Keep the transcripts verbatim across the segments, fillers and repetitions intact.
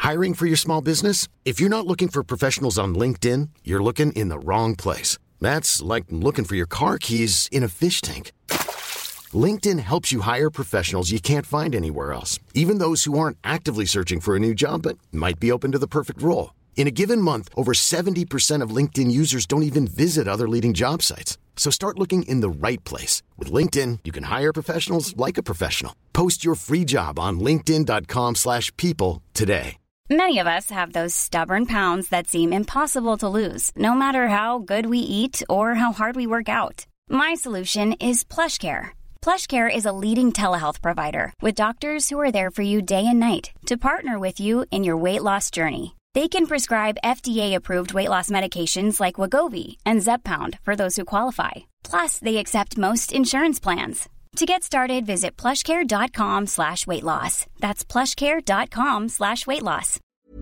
Hiring for your small business? If you're not looking for professionals on LinkedIn, you're looking in the wrong place. That's like looking for your car keys in a fish tank. LinkedIn helps you hire professionals you can't find anywhere else, even those who aren't actively searching for a new job but might be open to the perfect role. In a given month, over seventy percent of LinkedIn users don't even visit other leading job sites. So start looking in the right place. With LinkedIn, you can hire professionals like a professional. Post your free job on linkedin.com slash people today. Many of us have those stubborn pounds that seem impossible to lose, no matter how good we eat or how hard we work out. My solution is PlushCare. PlushCare is a leading telehealth provider with doctors who are there for you day and night to partner with you in your weight loss journey. They can prescribe F D A-approved weight loss medications like Wegovy and Zepbound for those who qualify. Plus, they accept most insurance plans. To get started, visit plushcare.com slash weight loss. That's plushcare.com slash weight loss.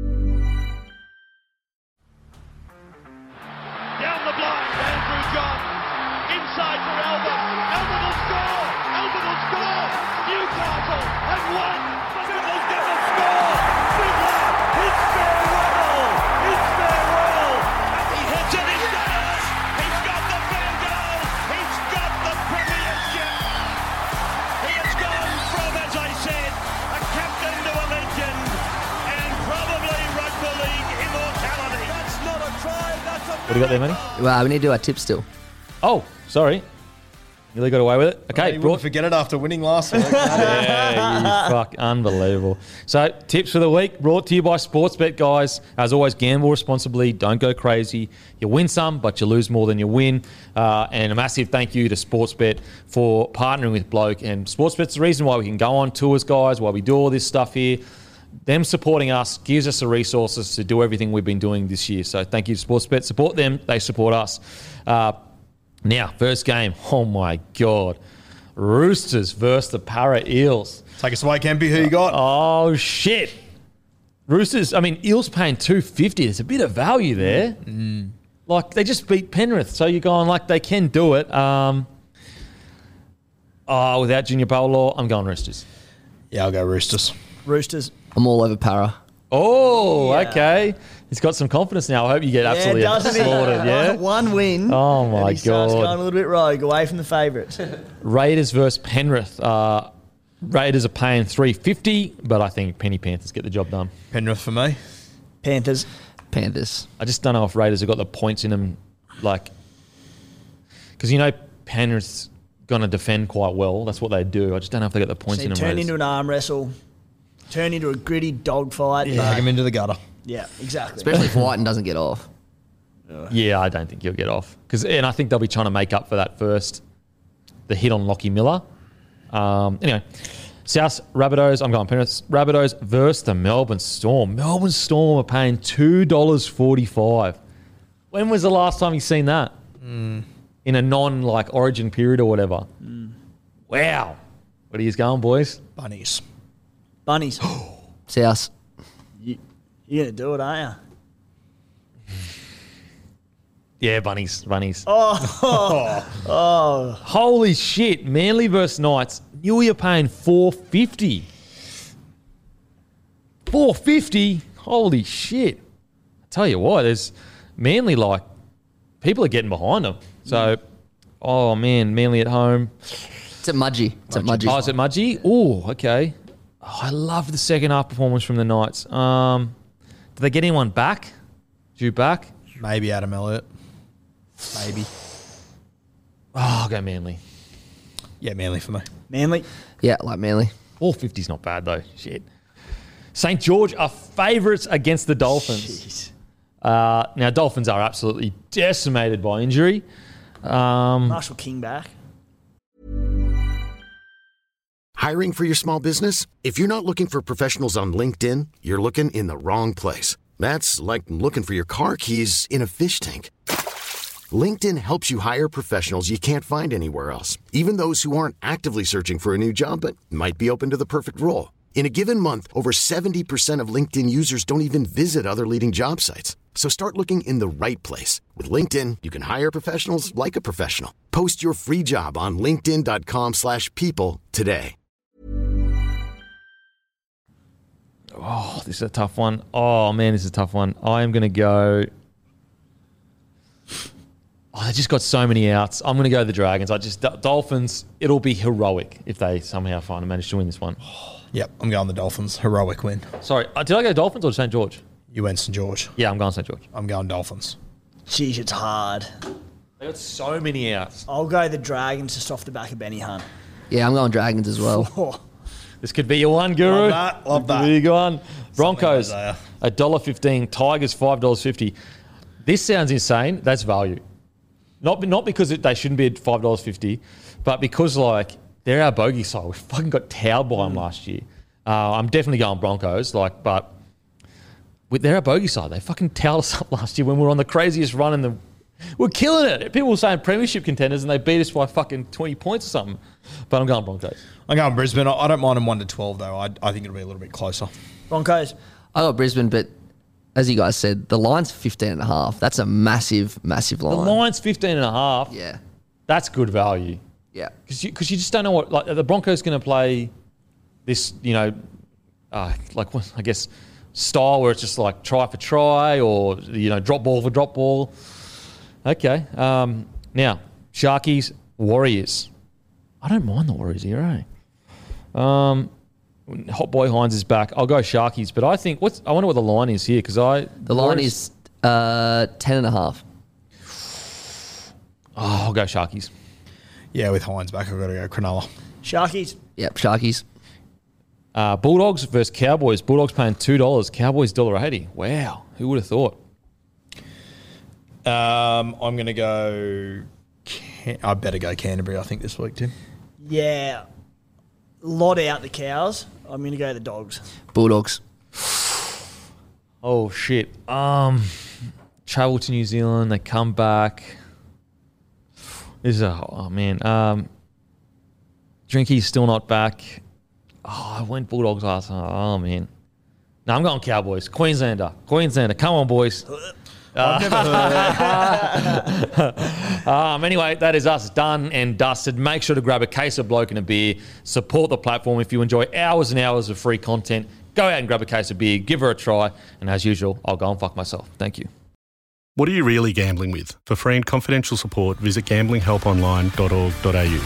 Down the blind, Andrew John. Inside for Albert. Albert will score. Albert will score. Newcastle have won. Biddle's going to score. Fiddler. It's farewell. It's farewell. And he hits it. He's got it. He's got the field goal. He's got the premiership. He has gone from, as I said, a captain to a legend and probably rugby league immortality. That's not a try. That's a What do you got there, Matty? Well, we need to do our tip still. Oh, sorry. Nearly got away with it. Okay, Oh, you brought. wouldn't forget it after winning last week. Yeah, you fuck, unbelievable. So, tips for the week brought to you by Sportsbet, guys. As always, gamble responsibly. Don't go crazy. You win some, but you lose more than you win. Uh, and a massive thank you to Sportsbet for partnering with Bloke. And Sportsbet's the reason why we can go on tours, guys, why we do all this stuff here. Them supporting us gives us the resources to do everything we've been doing this year. So, thank you to Sportsbet. Support them. They support us. Uh, Now, first game. Oh, my God. Roosters versus the Para Eels. Take us away, Kempy. Who you got? Oh, shit. Roosters, I mean, Eels paying two fifty. There's a bit of value there. Mm. Like, they just beat Penrith. So you're going, like, they can do it. Um, oh, without Junior Paulo, I'm going Roosters. Yeah, I'll go Roosters. Roosters. I'm all over Para. Oh, Yeah. okay. He's got some confidence now. I hope you get absolutely yeah, doesn't slaughtered, he? yeah? One win. Oh, my and he starts God. going a little bit rogue, away from the favourites. Raiders versus Penrith. Uh, Raiders are paying three fifty, but I think Penny Panthers get the job done. Penrith for me. Panthers. Panthers. I just don't know if Raiders have got the points in them, like, because you know Penrith's going to defend quite well. That's what they do. I just don't know if they got the points So in them. turn Raiders. into an arm wrestle, turn into a gritty dogfight. Yeah. Take him into the gutter. Yeah, exactly. Especially if Whiten doesn't get off. Yeah, I don't think he'll get off. Cause, and I think they'll be trying to make up for that first, the hit on Lockie Miller. Um, anyway, South Rabbitohs, I'm going Penrith. Rabbitohs versus the Melbourne Storm. Melbourne Storm are paying two dollars forty-five. When was the last time you seen that? Mm. In a non-like origin period or whatever. Mm. Wow. What are you going, boys? Bunnies. Bunnies. South. you, you're going to do it, aren't you? Yeah, bunnies, bunnies. Oh, oh, oh. Holy shit. Manly versus Knights. You were paying four fifty. four fifty? Holy shit. I tell you what, there's Manly, like, people are getting behind them. So, oh man, Manly at home. It's at Mudgee. It's at Mudgee. Oh, is it Mudgee? Oh, okay. Oh, I love the second half performance from the Knights. Um, do they get anyone back? Due back? Maybe Adam Elliott. Maybe. Oh, I'll go Manly. Yeah, Manly for me. Manly. Yeah, like Manly. four fifty's not bad though. Shit. Saint George are favourites against the Dolphins. Uh, now, Dolphins are absolutely decimated by injury. Um, Marshall King back. Hiring for your small business? If you're not looking for professionals on LinkedIn, you're looking in the wrong place. That's like looking for your car keys in a fish tank. LinkedIn helps you hire professionals you can't find anywhere else, even those who aren't actively searching for a new job but might be open to the perfect role. In a given month, over seventy percent of LinkedIn users don't even visit other leading job sites. So start looking in the right place. With LinkedIn, you can hire professionals like a professional. Post your free job on linkedin.com slash people today. Oh, this is a tough one. Oh, man, this is a tough one. I am going to go... Oh, they just got so many outs. I'm going to go the Dragons. I just... Dolphins, it'll be heroic if they somehow find a manage to win this one. Yep, I'm going the Dolphins. Heroic win. Sorry, uh, did I go Dolphins or Saint George? You went Saint George. Yeah, I'm going Saint George. I'm going Dolphins. Jeez, it's hard. They got so many outs. I'll go the Dragons just off the back of Benny Hunt. Yeah, I'm going Dragons as well. Oh, This could be your one, Guru. Love that, love that. Could be your one. Broncos, Isaiah. one dollar fifteen. Tigers, five dollars fifty. This sounds insane. That's value. Not not because it, they shouldn't be at five dollars fifty, but because, like, they're our bogey side. We fucking got towed by them last year. Uh, I'm definitely going Broncos, like, but with they're our bogey side. They fucking towed us up last year when we were on the craziest run in the... We're killing it. People were saying premiership contenders and they beat us by fucking twenty points or something. But I'm going Broncos. I'm going Brisbane. I I don't mind them one to twelve, though. I, I think it'll be a little bit closer. Broncos. I got Brisbane, but as you guys said, the line's fifteen and a half. That's a massive, massive The line. line's fifteen and a half. Yeah. That's good value. Yeah. Because you, cause you just don't know what... Like, the Broncos going to play this, you know, uh, like, what, I guess, style where it's just like try for try or, you know, drop ball for drop ball. Okay. Um, now, Sharkies, Warriors. I don't mind the Warriors here, eh? Um, Hot Boy Hines is back. I'll go Sharkies, but I think... what's I wonder what the line is here because I... The line is uh, ten and a half. Oh, I'll go Sharkies. Yeah, with Hines back, I've got to go Cronulla. Sharkies. Yep, Sharkies. Uh, Bulldogs versus Cowboys. Bulldogs paying two dollars. Cowboys one dollar eighty. Wow. Who would have thought? Um, I'm going to go... Can- I better go Canterbury, I think, this week, Tim. Yeah. Lot out the Cows. I'm going to go the Dogs. Bulldogs. Oh, shit. Um, travel to New Zealand. They come back. This is a... Oh, man. Um, Drinky's still not back. Oh, I went Bulldogs last time. Oh, man. No, I'm going Cowboys. Queenslander. Queenslander. Come on, boys. I've never heard Um, anyway, that is us done and dusted. Make sure to grab a case of Bloke and a beer. Support the platform. If you enjoy hours and hours of free content, go out and grab a case of beer. Give her a try. And as usual, I'll go and fuck myself. Thank you. What are you really gambling with? For free and confidential support, visit gambling help online dot org dot a u.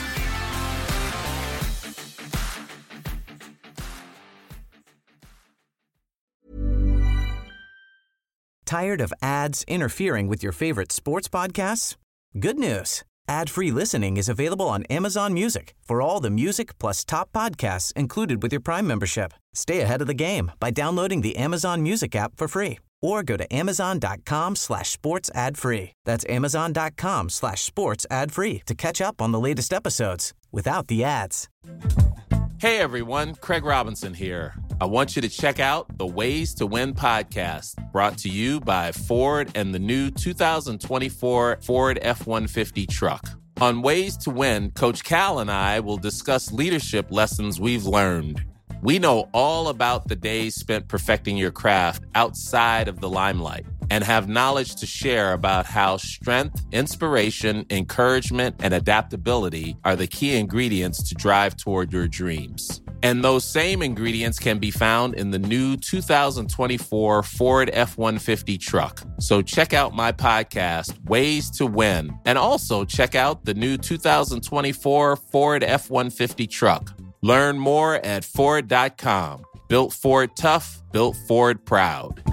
Tired of ads interfering with your favorite sports podcasts? Good news. Ad-free listening is available on Amazon Music for all the music plus top podcasts included with your Prime membership. Stay ahead of the game by downloading the Amazon Music app for free or go to amazon.com slash sports ad free. That's amazon.com slash sports ad free to catch up on the latest episodes without the ads. Hey everyone, Craig Robinson here. I want you to check out the Ways to Win podcast, brought to you by Ford and the new two thousand twenty-four Ford F one fifty truck. On Ways to Win, Coach Cal and I will discuss leadership lessons we've learned. We know all about the days spent perfecting your craft outside of the limelight and have knowledge to share about how strength, inspiration, encouragement, and adaptability are the key ingredients to drive toward your dreams. And those same ingredients can be found in the new two thousand twenty-four Ford F one fifty truck. So check out my podcast, Ways to Win, and also check out the new two thousand twenty-four Ford F one fifty truck. Learn more at Ford dot com. Built Ford tough, built Ford proud.